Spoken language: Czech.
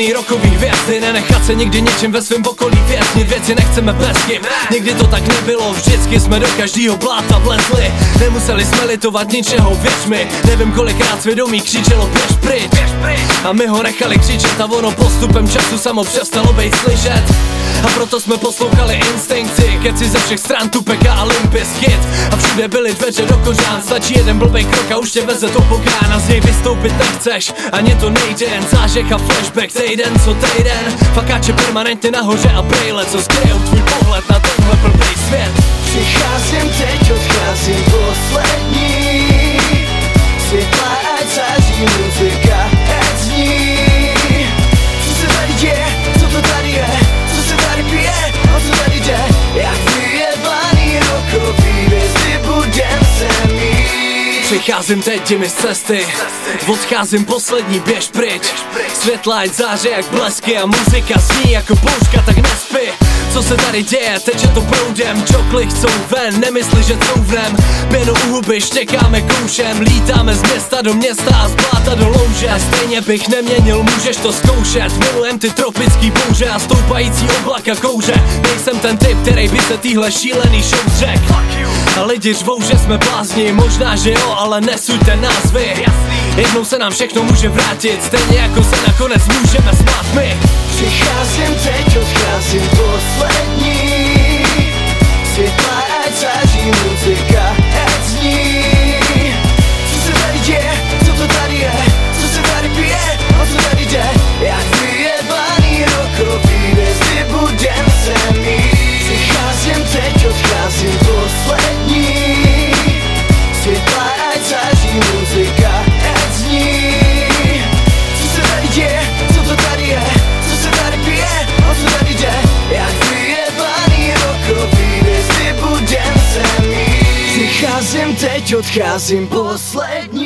vyjebaný rokový hvězdy. Nenechat se nikdy něčem ve svém okolí věznit, věci nechceme pesky. Nikdy to tak nebylo, vždycky jsme do každýho bláta vlezli. Nemuseli jsme litovat ničeho, věř mi. Nevím kolikrát svědomí křičelo běž pryč, a my ho nechali křičet a ono postupem času samo přestalo být slyšet. A proto jsme poslouchali instinkty, keci ze všech stran Tupeka a Limp Bizkit. A všude byly dveře do kořán, stačí jeden blbej krok a už tě veze to pokán. A z něj vystoupit nechceš, ani to nejde jen zážeh a flashback týden co týden. Fakáče permanentně nahoře a brejle, co skryjou tvůj pohled na tenhle blbej svět. Přicházím teď, odcházím poslední. Světla ať září, muzika ať zní. Co se tady děje, co to tady je, co se tady pije, o co tady jde. Jak vyjebaný rokový hvězdy budem se mít. Přicházím teď jimi z cesty, odcházím poslední, běž pryč. Světla ať záře jak blesky a muzika zní jako bouřka, tak nespi. Co se tady děje, teče to proudem, čokly chcou ven, nemysli, že couvnem. Pěnu u huby štěkáme koušem, lítáme z města do města a z bláta do louže. A stejně bych neměnil, můžeš to zkoušet. Milujem ty tropický bouře a stoupající oblaka kouře. Nejsem ten typ, který by se týhle šílený show zřekl. A lidi řvou, že jsme blázni, možná že jo, ale nesuďte nás vy. Jednou se nám všechno může vrátit, stejně jako se nakonec můžeme smát my. Přicházím teď, odcházím poslední. Světla ať září, muzika ať zní. Co se tady děje, co to tady je, co se tady pije, o co tady jde. Jak vyjebaný rokový hvězdy budem se mít. Přicházím teď, odcházím poslední. Světla ať září, muzika ať zní. Co se tady děje, co to tady je, co se tady pije, o co tady jde. Jak vyjebaný rokový hvězdy budem se mít. Přicházím teď, odcházím poslední.